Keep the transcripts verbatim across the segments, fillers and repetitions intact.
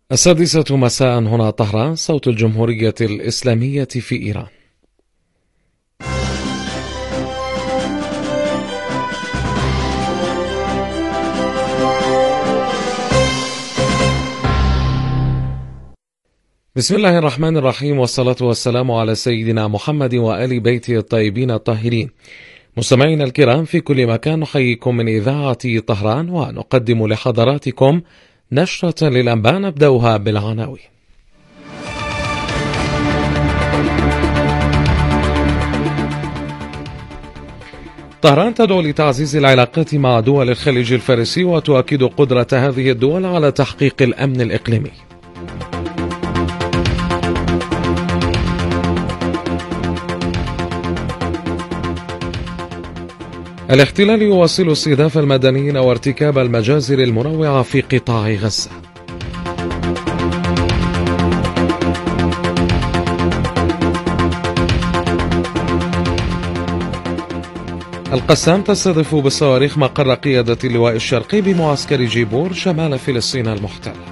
السادسة مساء هنا طهران، صوت الجمهورية الإسلامية في إيران. بسم الله الرحمن الرحيم، والصلاة والسلام على سيدنا محمد وآل بيته الطيبين الطاهرين. مستمعينا الكرام في كل مكان، نحييكم من إذاعة طهران ونقدم لحضراتكم نشرة للأنباء نبدأها بالعناوين. طهران تدعو لتعزيز العلاقات مع دول الخليج الفارسي وتؤكد قدرة هذه الدول على تحقيق الأمن الإقليمي. الاحتلال يواصل استهداف المدنيين وارتكاب المجازر المروعة في قطاع غزة. القسام تستهدف بالصواريخ مقر قيادة اللواء الشرقي بمعسكر جيبور شمال فلسطين المحتلة.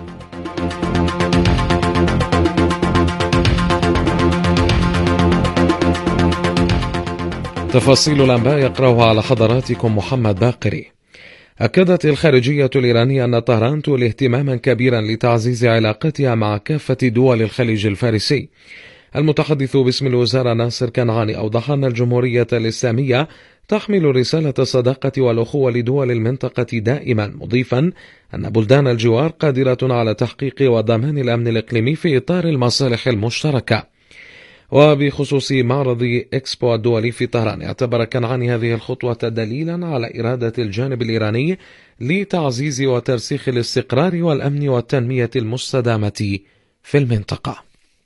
تفاصيل الأنباء يقرأها على حضراتكم محمد باقري. أكدت الخارجية الإيرانية أن طهران تولي اهتماما كبيرا لتعزيز علاقتها مع كافة دول الخليج الفارسي. المتحدث باسم الوزارة ناصر كنعاني أوضح أن الجمهورية الإسلامية تحمل رسالة الصداقة والأخوة لدول المنطقة دائما، مضيفا أن بلدان الجوار قادرة على تحقيق وضمان الأمن الإقليمي في إطار المصالح المشتركة. وبخصوص معرض إكسبو الدولي في طهران، اعتبر كنعاني هذه الخطوة دليلا على إرادة الجانب الإيراني لتعزيز وترسيخ الاستقرار والأمن والتنمية المستدامة في المنطقة.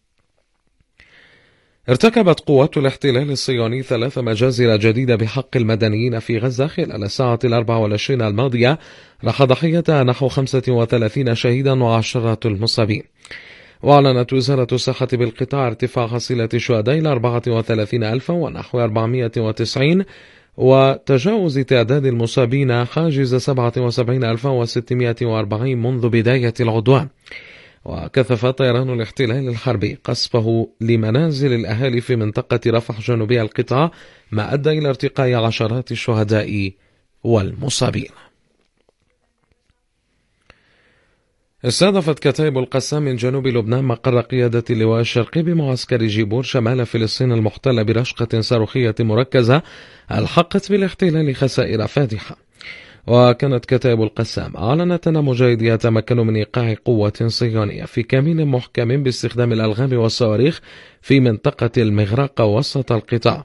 ارتكبت قوات الاحتلال الصهيوني ثلاث مجازر جديدة بحق المدنيين في غزة خلال الساعة الأربع والعشرين الماضية، راح ضحيتها نحو خمسة وثلاثين شهيدا وعشرات المصابين. وأعلنت وزارة الصحة بالقطاع ارتفاع حصيلة الشهداء إلى أربعة وثلاثين ألفا ونحو أربعمائة وتسعين، وتجاوز تعداد المصابين حاجز سبعة وسبعين ألفا وستمائة وأربعين منذ بداية العدوان. وكثف طيران الاحتلال الحربي قصفه لمنازل الأهالي في منطقة رفح جنوبي القطاع، ما أدى إلى ارتقاء عشرات الشهداء والمصابين. استهدفت كتائب القسام من جنوب لبنان مقر قيادة اللواء الشرقي بمعسكر جيبور شمال فلسطين المحتلة برشقة صاروخية مركزة ألحقت بالاحتلال خسائر فادحة. وكانت كتائب القسام أعلنت أن مجاهديها تمكنوا من إيقاع قوة صهيونية في كمين محكم باستخدام الألغام والصواريخ في منطقة المغرقة وسط القطاع.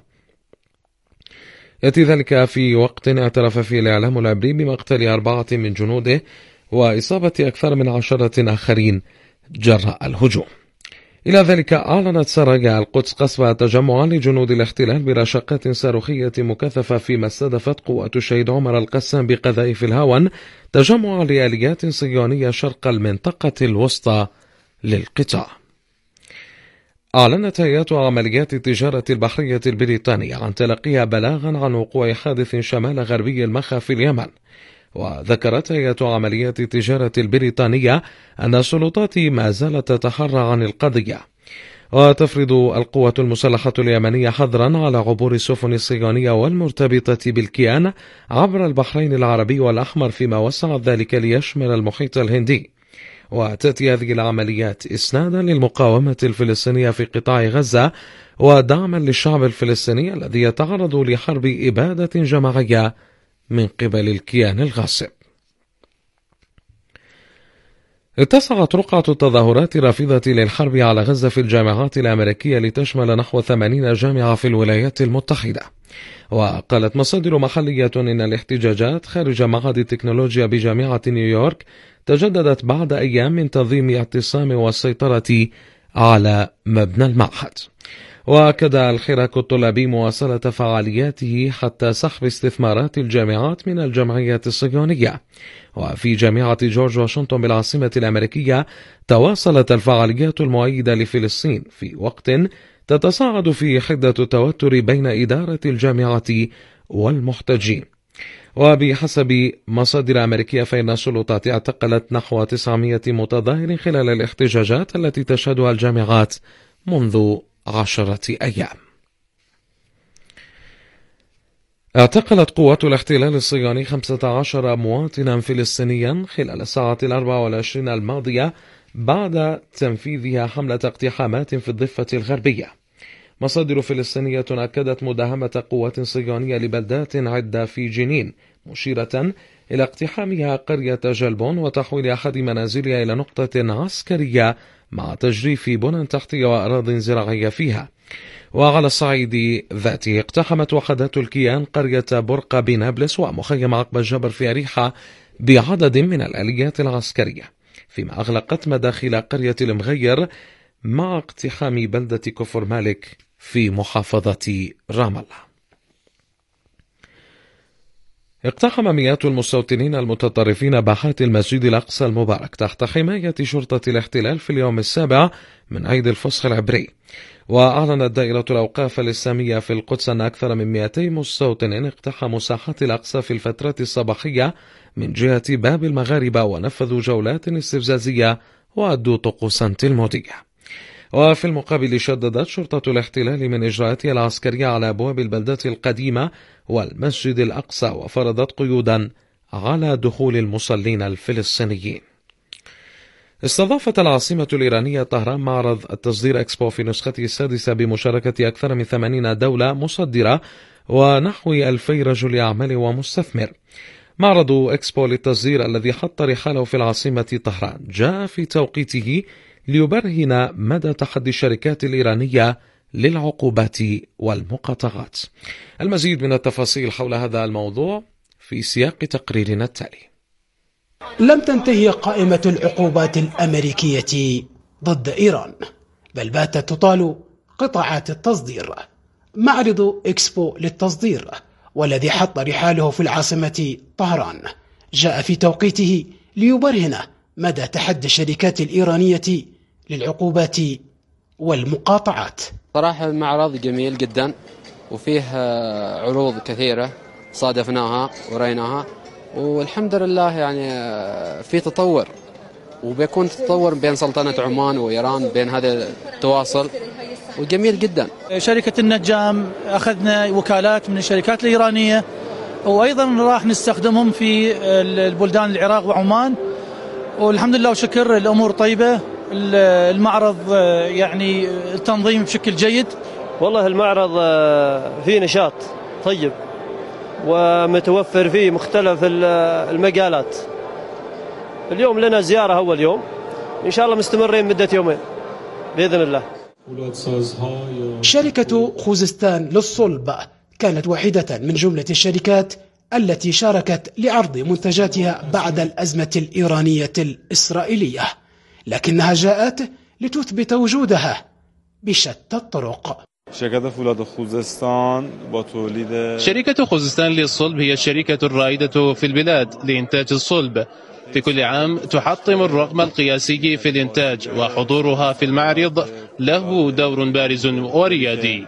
يأتي ذلك في وقت اعترف فيه الإعلام العبري بمقتل أربعة من جنوده وإصابة أكثر من عشرة آخرين جراء الهجوم. إلى ذلك أعلنت سرايا القدس قصف تجمعا لجنود الاحتلال برشقات صاروخية مكثفة، فيما استهدفت قوة الشهيد عمر القسام بقذائف الهاون تجمع لآليات صهيونية شرق المنطقة الوسطى للقطاع. أعلنت هيئة عمليات التجارة البحرية البريطانية عن تلقيها بلاغا عن وقوع حادث شمال غربي المخا في اليمن. وذكرت هيئة عمليات التجارة البريطانية أن السلطات ما زالت تتحرى عن القضية، وتفرض القوات المسلحة اليمنية حظرا على عبور السفن الصهيونية والمرتبطة بالكيان عبر البحرين العربي والأحمر، فيما وسعت ذلك ليشمل المحيط الهندي. وتأتي هذه العمليات إسنادا للمقاومة الفلسطينية في قطاع غزة ودعما للشعب الفلسطيني الذي يتعرض لحرب إبادة جماعية من قبل الكيان الغاصب. اتسعت رقعة التظاهرات الرافضة للحرب على غزة في الجامعات الأمريكية لتشمل نحو ثمانين جامعة في الولايات المتحدة. وقالت مصادر محلية إن الاحتجاجات خارج معهد التكنولوجيا بجامعة نيويورك تجددت بعد أيام من تنظيم اعتصام والسيطرة على مبنى المعهد. وأكد الحراك الطلابي مواصلة فعالياته حتى سحب استثمارات الجامعات من الجمعية الصهيونية. وفي جامعة جورج واشنطن بالعاصمة الأمريكية تواصلت الفعاليات المؤيدة لفلسطين في وقت تتصاعد فيه حدة التوتر بين إدارة الجامعة والمحتجين. وبحسب مصادر أمريكية فإن السلطات اعتقلت نحو تسعمائة متظاهر خلال الاحتجاجات التي تشهدها الجامعات منذ عشرة أيام. اعتقلت قوات الاحتلال الصهيوني خمسة عشر مواطنا فلسطينيا خلال الساعة الأربع والعشرين الماضية بعد تنفيذها حملة اقتحامات في الضفة الغربية. مصادر فلسطينية أكدت مداهمة قوات صهيونية لبلدات عدة في جنين، مشيرة إلى اقتحامها قرية جلبون وتحويل أحد منازلها إلى نقطة عسكرية مع تجريف بنى تحتية وأراضٍ زراعية فيها. وعلى الصعيد ذاته اقتحمت وحدات الكيان قرية برقة بنابلس ومخيم عقب الجبر في أريحة بعدد من الآليات العسكرية، فيما أغلقت مداخل قرية المغير مع اقتحام بلدة كفر مالك في محافظة رام الله. اقتحم مئات المستوطنين المتطرفين باحات المسجد الأقصى المبارك تحت حماية شرطة الاحتلال في اليوم السابع من عيد الفصح العبري. وأعلنت دائرة الأوقاف الإسلامية في القدس أن أكثر من مئتي مستوطن اقتحموا ساحات الأقصى في الفترة الصباحية من جهة باب المغاربة ونفذوا جولات استفزازية وأدوا طقوسا تلمودية. وفي المقابل شددت شرطة الاحتلال من إجراءاتها العسكرية على أبواب البلدة القديمة والمسجد الأقصى وفرضت قيودا على دخول المصلين الفلسطينيين. استضافت العاصمة الإيرانية طهران معرض التصدير إكسبو في نسخته السادسة بمشاركة أكثر من ثمانين دولة مصدرة ونحو ألفي رجل أعمال ومستثمر. معرض إكسبو للتصدير الذي حط رحاله في العاصمة طهران جاء في توقيته ليبرهن مدى تحدي الشركات الإيرانية للعقوبات والمقاطعات. المزيد من التفاصيل حول هذا الموضوع في سياق تقريرنا التالي. لم تنتهي قائمة العقوبات الأمريكية ضد إيران، بل باتت تطال قطاعات التصدير. معرض إكسبو للتصدير والذي حط رحاله في العاصمة طهران جاء في توقيته ليبرهن مدى تحدي الشركات الإيرانية للعقوبات والمقاطعات. صراحة المعرض جميل جدا وفيه عروض كثيرة صادفناها ورأيناها، والحمد لله يعني في تطور، وبيكون تطور بين سلطنة عمان وإيران، بين هذا التواصل، وجميل جدا. شركة النجام أخذنا وكالات من الشركات الإيرانية، وأيضا راح نستخدمهم في البلدان العراق وعمان، والحمد لله وشكر الأمور طيبة. المعرض يعني التنظيم بشكل جيد. والله المعرض فيه نشاط طيب ومتوفر فيه مختلف المجالات. اليوم لنا زيارة أول يوم، إن شاء الله مستمرين مدة يومين بإذن الله. شركة خوزستان للصلب كانت واحدة من جملة الشركات التي شاركت لعرض منتجاتها بعد الأزمة الإيرانية الإسرائيلية، لكنها جاءت لتثبت وجودها بشتى الطرق. شركة فولاد خوزستان شركة خوزستان للصلب هي الشركة الرائدة في البلاد لإنتاج الصلب. في كل عام تحطم الرقم القياسي في الإنتاج، وحضورها في المعرض له دور بارز وريادي.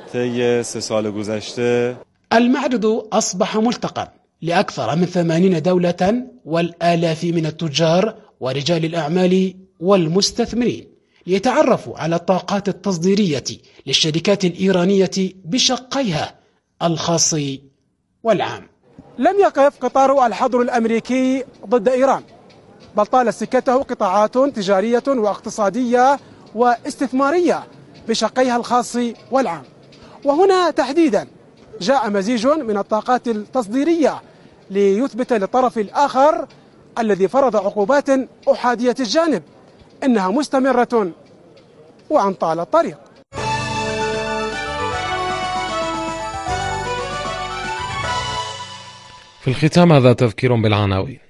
المعرض أصبح ملتقى لأكثر من ثمانين دولة والآلاف من التجار ورجال الأعمال والمستثمرين ليتعرفوا على الطاقات التصديرية للشركات الإيرانية بشقيها الخاص والعام. لم يقف قطار الحظر الأمريكي ضد إيران، بل طال سكته قطاعات تجارية واقتصادية واستثمارية بشقيها الخاص والعام. وهنا تحديدا جاء مزيج من الطاقات التصديرية ليثبت للطرف الآخر الذي فرض عقوبات أحادية الجانب إنها مستمرة وعن طال الطريق. في الختام هذا تذكير بالعناوين.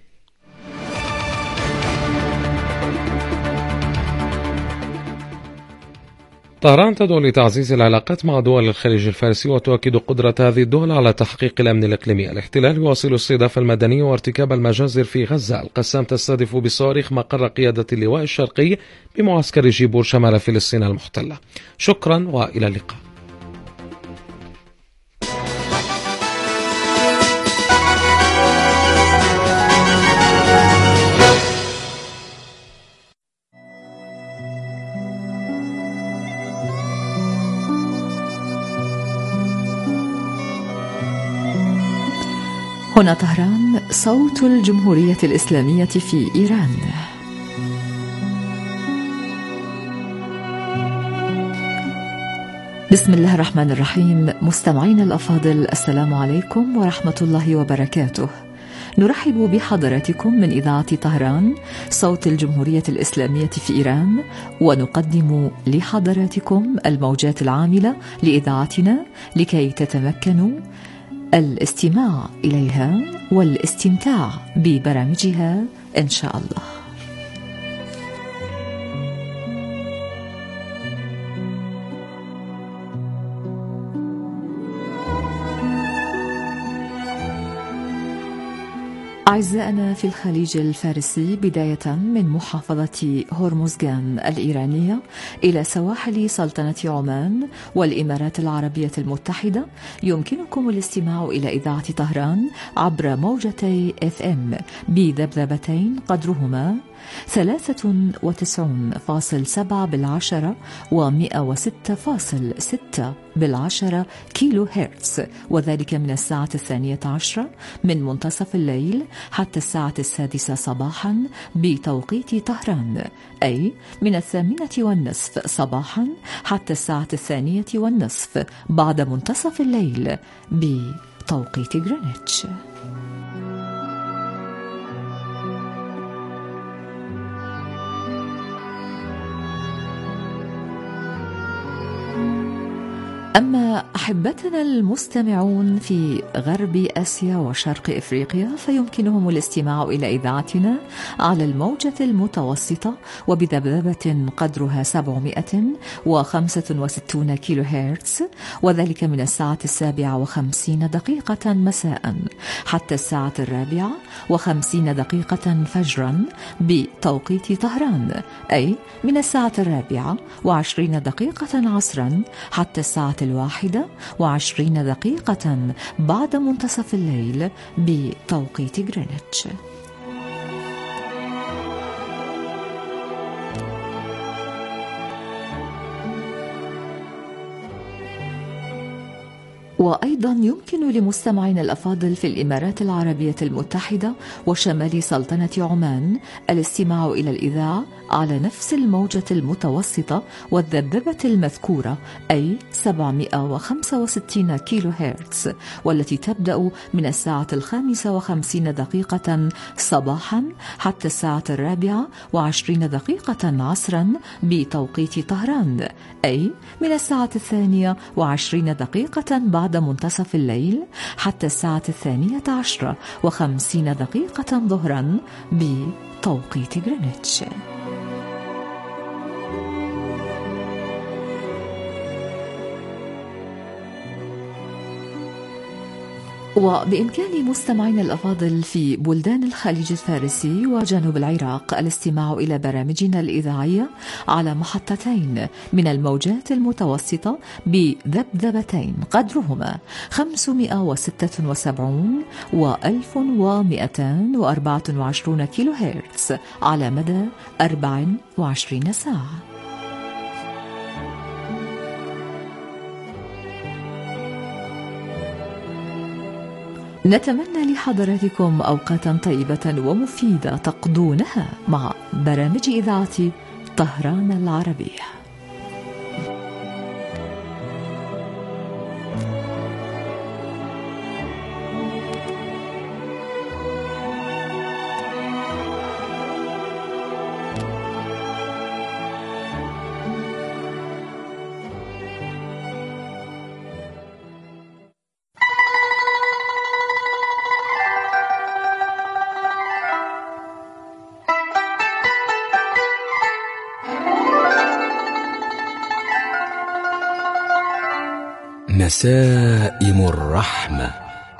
طهران تدعو لتعزيز العلاقات مع دول الخليج الفارسي وتؤكد قدرة هذه الدول على تحقيق الأمن الإقليمي. الاحتلال يواصل استهداف المدني وارتكاب المجازر في غزة. القسام تستهدف بصواريخ مقر قيادة اللواء الشرقي بمعسكر جيبور شمال فلسطين المحتلة. شكرا وإلى اللقاء. هنا طهران، صوت الجمهورية الإسلامية في إيران. بسم الله الرحمن الرحيم. مستمعين الأفاضل، السلام عليكم ورحمة الله وبركاته. نرحب بحضراتكم من إذاعة طهران، صوت الجمهورية الإسلامية في إيران، ونقدم لحضراتكم الموجات العاملة لإذاعتنا لكي تتمكنوا الاستماع إليها والاستمتاع ببرامجها إن شاء الله. أعزائنا في الخليج الفارسي، بداية من محافظة هرمزغان الإيرانية إلى سواحل سلطنة عمان والإمارات العربية المتحدة، يمكنكم الاستماع إلى إذاعة طهران عبر موجتي اف ام بذبذبتين قدرهما ثلاثة وتسعون فاصل سبعة بالعشرة ومئة وستة فاصل ستة بالعشرة كيلو هرتز، وذلك من الساعة الثانية عشرة من منتصف الليل حتى الساعة السادسة صباحا بتوقيت طهران، أي من الثامنة والنصف صباحا حتى الساعة الثانية والنصف بعد منتصف الليل بتوقيت غرينتش. أما أحبتنا المستمعون في غرب آسيا وشرق إفريقيا، فيمكنهم الاستماع إلى إذاعتنا على الموجة المتوسطة وبذبذبة قدرها سبعمائة وخمسة وستين كيلو هرتز، وذلك من الساعة السابعة وخمسين دقيقة مساء حتى الساعة الرابعة وخمسين دقيقة فجرا بتوقيت طهران، أي من الساعة الرابعة وعشرين دقيقة عصرا حتى الساعة الواحدة وعشرين دقيقة بعد منتصف الليل بتوقيت غرينتش. وأيضا يمكن لمستمعين الأفاضل في الإمارات العربية المتحدة وشمال سلطنة عمان الاستماع إلى الإذاعة على نفس الموجة المتوسطة والذبذبة المذكورة، أي سبعمائة وخمسة وستين كيلو هرتز، والتي تبدأ من الساعة الخامسة وخمسين دقيقة صباحا حتى الساعة الرابعة وعشرين دقيقة عصرا بتوقيت طهران، أي من الساعة الثانية وعشرين دقيقة بعد منتصف الليل حتى الساعة الثانية عشرة وخمسين دقيقة ظهرا بتوقيت غرينتش. وبإمكان مستمعين الأفاضل في بلدان الخليج الفارسي وجنوب العراق الاستماع إلى برامجنا الإذاعية على محطتين من الموجات المتوسطة بذبذبتين قدرهما خمسمائة وستة وسبعين وألف ومئتين وأربعة وعشرين كيلو هرتز على مدى أربع وعشرين ساعة. نتمنى لحضراتكم أوقاتا طيبة ومفيدة تقضونها مع برامج إذاعة طهران العربية. نسائم الرحمة.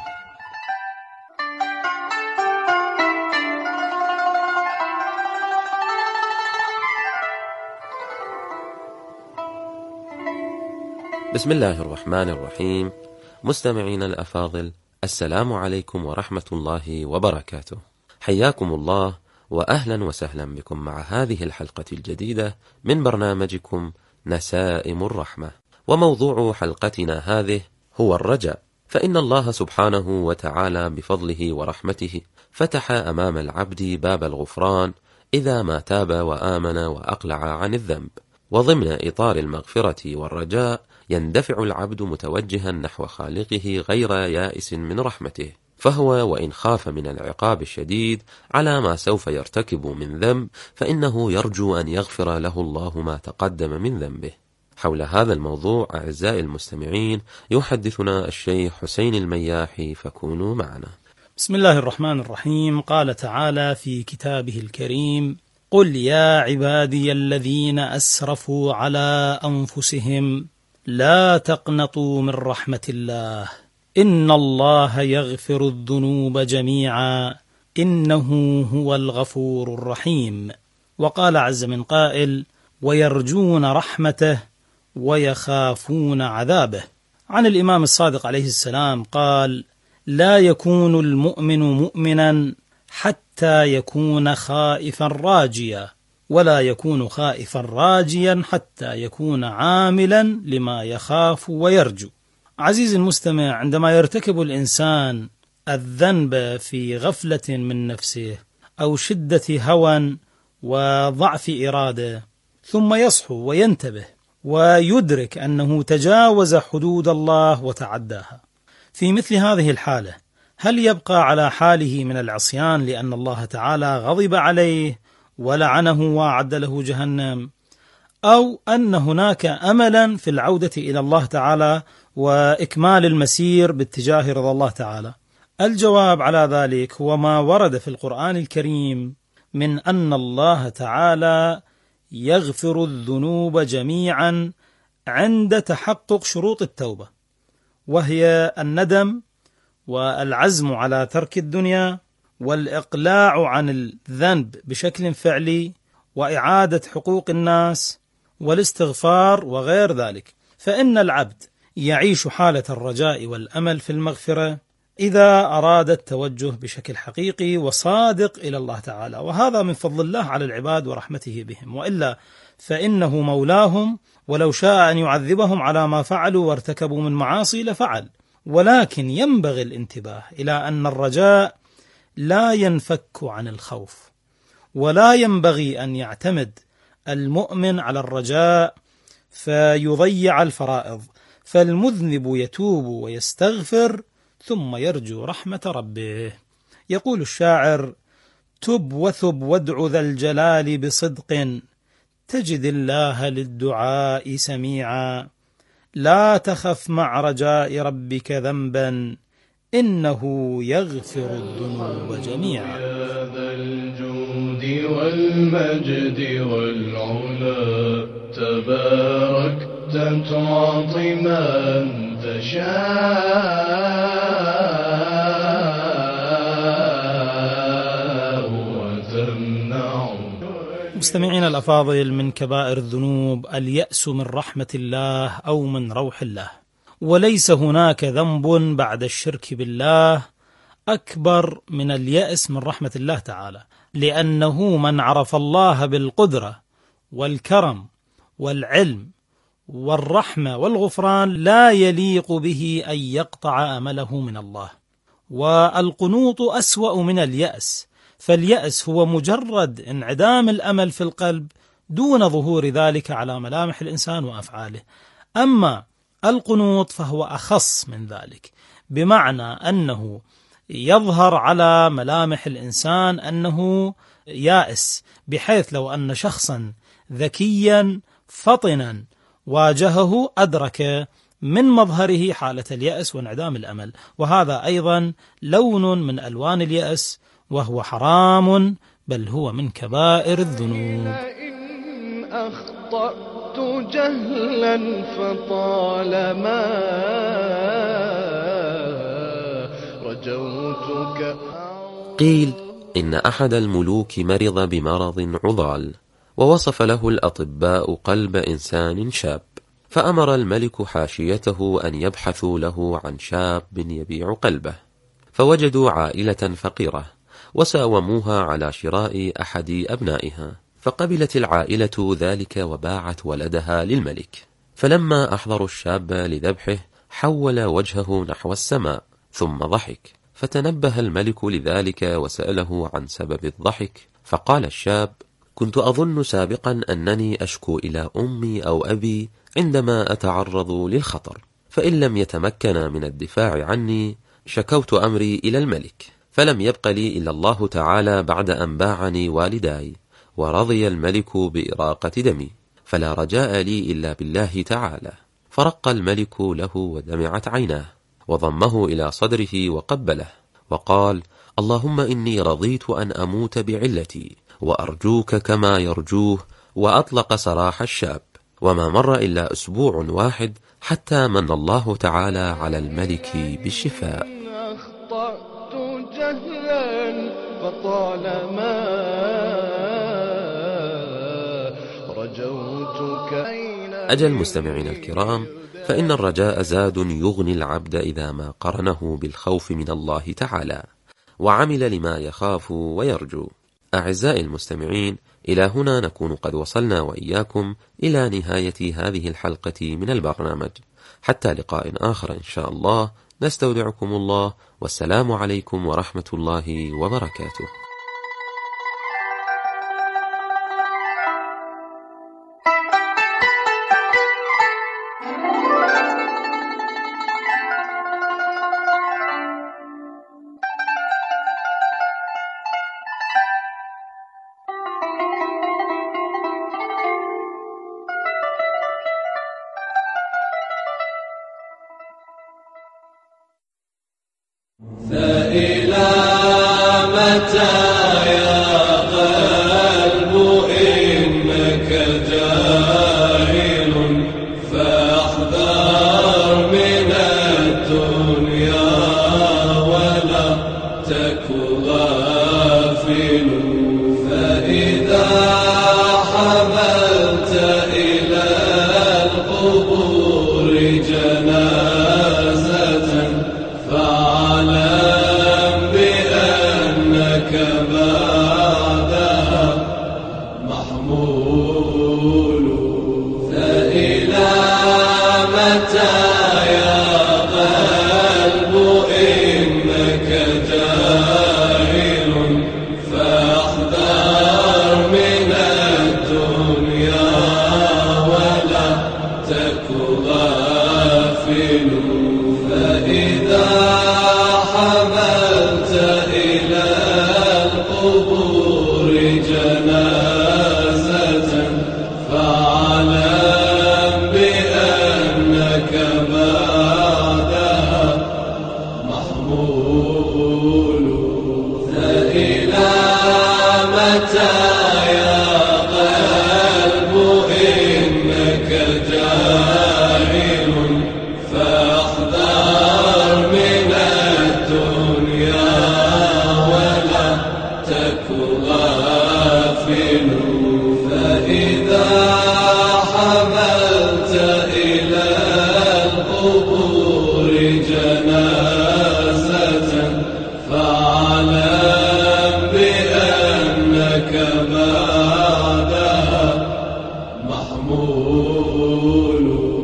بسم الله الرحمن الرحيم. مستمعين الأفاضل، السلام عليكم ورحمة الله وبركاته. حياكم الله وأهلا وسهلا بكم مع هذه الحلقة الجديدة من برنامجكم نسائم الرحمة. وموضوع حلقتنا هذه هو الرجاء، فإن الله سبحانه وتعالى بفضله ورحمته فتح أمام العبد باب الغفران إذا ما تاب وآمن وأقلع عن الذنب، وضمن إطار المغفرة والرجاء يندفع العبد متوجها نحو خالقه غير يائس من رحمته، فهو وإن خاف من العقاب الشديد على ما سوف يرتكب من ذنب فإنه يرجو أن يغفر له الله ما تقدم من ذنبه. حول هذا الموضوع أعزائي المستمعين يحدثنا الشيخ حسين المياحي، فكونوا معنا. بسم الله الرحمن الرحيم. قال تعالى في كتابه الكريم: قل يا عبادي الذين أسرفوا على أنفسهم لا تقنطوا من رحمة الله إن الله يغفر الذنوب جميعا إنه هو الغفور الرحيم. وقال عز من قائل: ويرجون رحمته ويخافون عذابه. عن الإمام الصادق عليه السلام قال: لا يكون المؤمن مؤمنا حتى يكون خائفا راجيا، ولا يكون خائفا راجيا حتى يكون عاملا لما يخاف ويرجو. عزيزي المستمع، عندما يرتكب الإنسان الذنب في غفلة من نفسه أو شدة هوى وضعف إرادة، ثم يصحو وينتبه ويدرك أنه تجاوز حدود الله وتعداها، في مثل هذه الحالة هل يبقى على حاله من العصيان لأن الله تعالى غضب عليه ولعنه وأعد له جهنم، أو أن هناك أملا في العودة إلى الله تعالى وإكمال المسير باتجاه رضا الله تعالى؟ الجواب على ذلك هو ما ورد في القرآن الكريم من أن الله تعالى يغفر الذنوب جميعا عند تحقق شروط التوبة، وهي الندم والعزم على ترك الدنيا والإقلاع عن الذنب بشكل فعلي وإعادة حقوق الناس والاستغفار وغير ذلك. فإن العبد يعيش حالة الرجاء والأمل في المغفرة إذا أراد التوجه بشكل حقيقي وصادق إلى الله تعالى، وهذا من فضل الله على العباد ورحمته بهم، وإلا فإنه مولاهم، ولو شاء أن يعذبهم على ما فعلوا وارتكبوا من معاصي لفعل. ولكن ينبغي الانتباه إلى أن الرجاء لا ينفك عن الخوف، ولا ينبغي أن يعتمد المؤمن على الرجاء فيضيع الفرائض، فالمذنب يتوب ويستغفر ثم يرجو رحمة ربه. يقول الشاعر: تب وثب وادع ذا الجلال بصدق تجد الله للدعاء سميعا، لا تخف مع رجاء ربك ذنبا إنه يغفر الذنوب جميعا. يا ذا الجود والمجد والعلا تباركت تعطي من تشاء وتمنع. مستمعين الأفاضل، من كبائر الذنوب اليأس من رحمة الله أو من روح الله، وليس هناك ذنب بعد الشرك بالله أكبر من اليأس من رحمة الله تعالى، لأنه من عرف الله بالقدرة والكرم والعلم والرحمة والغفران لا يليق به أن يقطع أمله من الله. والقنوط أسوأ من اليأس، فاليأس هو مجرد انعدام الأمل في القلب دون ظهور ذلك على ملامح الإنسان وأفعاله. أما القنوط فهو أخص من ذلك، بمعنى أنه يظهر على ملامح الإنسان أنه يائس، بحيث لو أن شخصا ذكيا فطنا واجهه أدرك من مظهره حالة اليأس وانعدام الأمل، وهذا أيضا لون من ألوان اليأس، وهو حرام، بل هو من كبائر الذنوب. إن أخطأت جهلا فطالما رجوتك. قيل إن أحد الملوك مرض بمرض عضال، ووصف له الأطباء قلب إنسان شاب، فأمر الملك حاشيته أن يبحثوا له عن شاب يبيع قلبه، فوجدوا عائلة فقيرة وساوموها على شراء أحد أبنائها، فقبلت العائلة ذلك وباعت ولدها للملك. فلما أحضروا الشاب لذبحه حول وجهه نحو السماء ثم ضحك، فتنبه الملك لذلك وسأله عن سبب الضحك، فقال الشاب: كنت أظن سابقا أنني أشكو إلى أمي أو أبي عندما أتعرض للخطر، فإن لم يتمكن من الدفاع عني شكوت أمري إلى الملك، فلم يبق لي إلا الله تعالى بعد أن باعني والداي، ورضي الملك بإراقة دمي، فلا رجاء لي إلا بالله تعالى. فرق الملك له ودمعت عيناه، وضمه إلى صدره وقبله، وقال: اللهم إني رضيت أن أموت بعلتي، وأرجوك كما يرجوه. وأطلق سراح الشاب، وما مر إلا أسبوع واحد حتى من الله تعالى على الملك بالشفاء. أخطأت جهلا فطالما رجوتك. أجل مستمعين الكرام، فإن الرجاء زاد يغني العبد إذا ما قرنه بالخوف من الله تعالى، وعمل لما يخاف ويرجو. أعزائي المستمعين، إلى هنا نكون قد وصلنا وإياكم إلى نهاية هذه الحلقة من البرنامج. حتى لقاء آخر إن شاء الله، نستودعكم الله، والسلام عليكم ورحمة الله وبركاته. فإلى متى يا قلب إنك جاهل، فاحذر من الدنيا ولا تك غافل. فإذا حملت إلى القبور جنازة فاعلم بأنك بعدها محمول. فإلى متى يا قلب إنك جاهل، فاحذر من الدنيا ولا تك غافل. فإذا حملت إلى القبور جنازة فاعلم بأنك بعدها محمول. فإلى متى يا قلب إنك جاهل، فاحذر من الدنيا ولا تك غافل. فإذا حملت إلى القبور جنازة فاعلم بأنك بعدها محمول.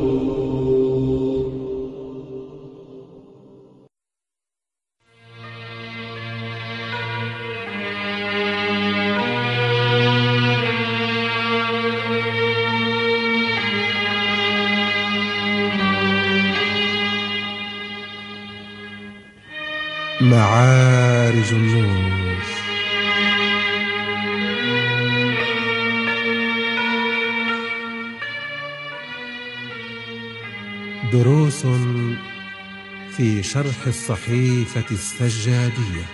معارج النور. دروس في شرح الصحيفة السجادية.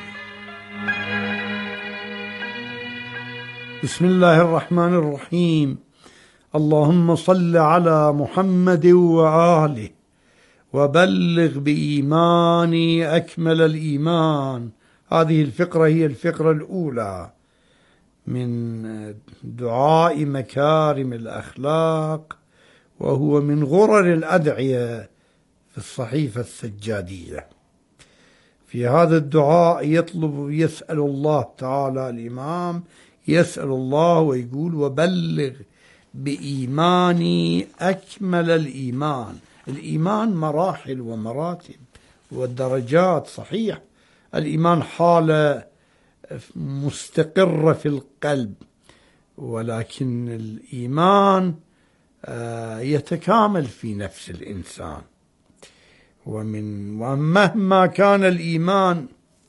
بسم الله الرحمن الرحيم. اللهم صل على محمد وآله، وبلغ بإيماني أكمل الإيمان. هذه الفقرة هي الفقرة الأولى من دعاء مكارم الأخلاق، وهو من غرر الأدعية في الصحيفة السجادية. في هذا الدعاء يطلب يسأل الله تعالى، الإمام يسأل الله ويقول: وبلغ بإيماني أكمل الإيمان، الإيمان مراحل ومراتب والدرجات. صحيح الإيمان حالة مستقرة في القلب، ولكن الإيمان يتكامل في نفس الإنسان، ومن ومهما كان الإيمان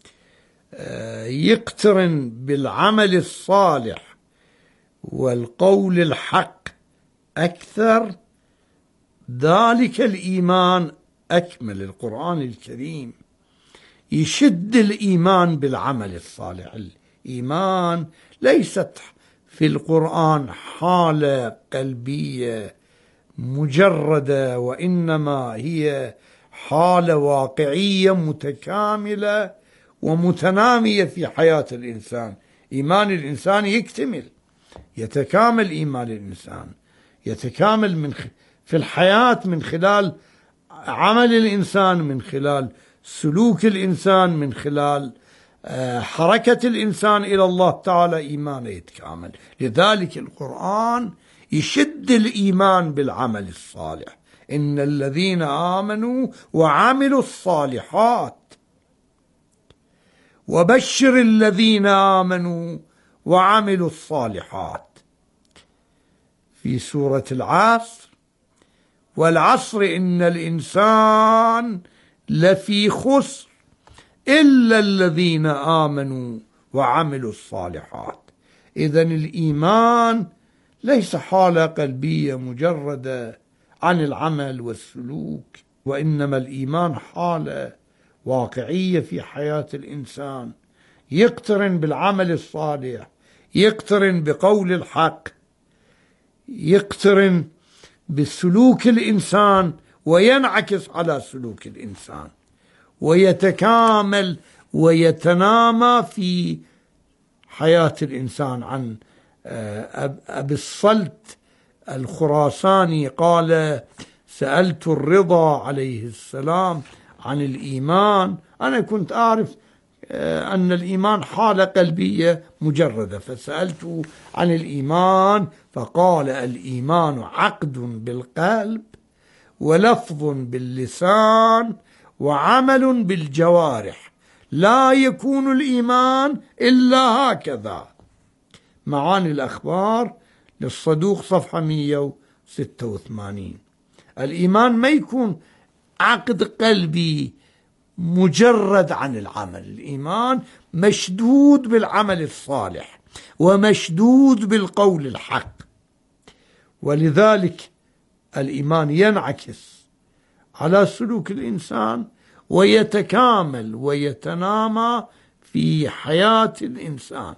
يقترن بالعمل الصالح والقول الحق أكثر، ذلك الإيمان أكمل. القرآن الكريم يشد الإيمان بالعمل الصالح. الإيمان ليست في القرآن حالة قلبية مجردة، وإنما هي حالة واقعية متكاملة ومتنامية في حياة الإنسان. إيمان الإنسان يكتمل، يتكامل إيمان الإنسان، يتكامل من في الحياة من خلال عمل الإنسان، من خلال سلوك الإنسان، من خلال حركة الإنسان إلى الله تعالى، إيمانه يتكامل. لذلك القرآن يشد الإيمان بالعمل الصالح. إن الذين آمنوا وعملوا الصالحات وبشر الذين آمنوا وعملوا الصالحات. في سورة العصر: والعصر إن الإنسان لفي خسر إلا الذين آمنوا وعملوا الصالحات. إذن الإيمان ليس حالة قلبية مجردة عن العمل والسلوك، وإنما الإيمان حالة واقعية في حياة الإنسان، يقترن بالعمل الصالح، يقترن بقول الحق، يقترن بسلوك الإنسان وينعكس على سلوك الإنسان، ويتكامل ويتنامى في حياة الإنسان. عن أبي الصلت الخراساني قال: سألت الرضا عليه السلام عن الإيمان، أنا كنت أعرف أن الإيمان حالة قلبية مجردة، فسألته عن الإيمان فقال: الإيمان عقد بالقلب ولفظ باللسان وعمل بالجوارح، لا يكون الإيمان إلا هكذا. معاني الأخبار للصدوق صفحة مئة وستة وثمانين. الإيمان ما يكون عقد قلبي مجرد عن العمل، الإيمان مشدود بالعمل الصالح ومشدود بالقول الحق، ولذلك الإيمان ينعكس على سلوك الإنسان ويتكامل ويتنامى في حياة الإنسان.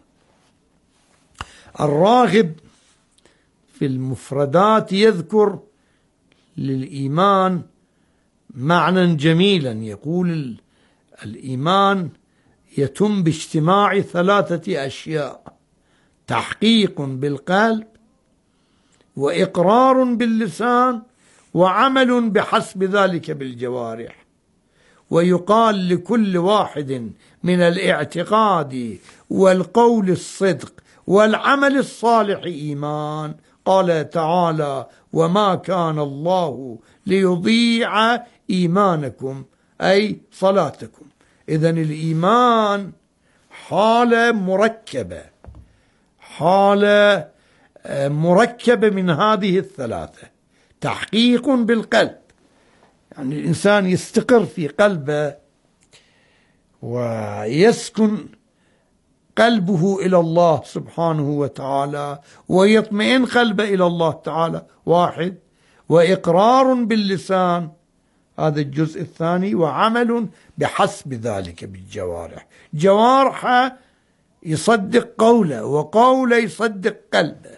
الراغب في المفردات يذكر للإيمان معنى جميلا، يقول: الإيمان يتم باجتماع ثلاثة أشياء: تحقيق بالقلب، وإقرار باللسان، وعمل بحسب ذلك بالجوارح. ويقال لكل واحد من الاعتقاد والقول الصدق والعمل الصالح إيمان. قال تعالى: وما كان الله ليضيع إيمانكم، أي صلاتكم. إذن الإيمان حالة مركبة، حالة مركبة من هذه الثلاثة: تحقيق بالقلب، يعني الإنسان يستقر في قلبه ويسكن قلبه إلى الله سبحانه وتعالى ويطمئن قلبه إلى الله تعالى، واحد. وإقرار باللسان، هذا الجزء الثاني. وعمل بحسب ذلك بالجوارح، جوارحه يصدق قوله وقوله يصدق قلبه.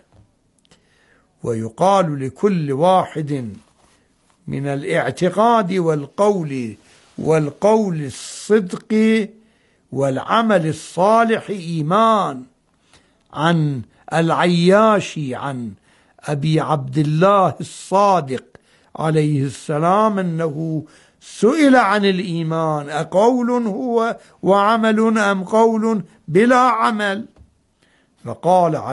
ويقال لكل واحد من الاعتقاد والقول والقول الصدق والعمل الصالح إيمان. عن العياشي عن أبي عبد الله الصادق عليه السلام أنه سئل عن الإيمان: أقول هو وعمل أم قول بلا عمل؟ فقال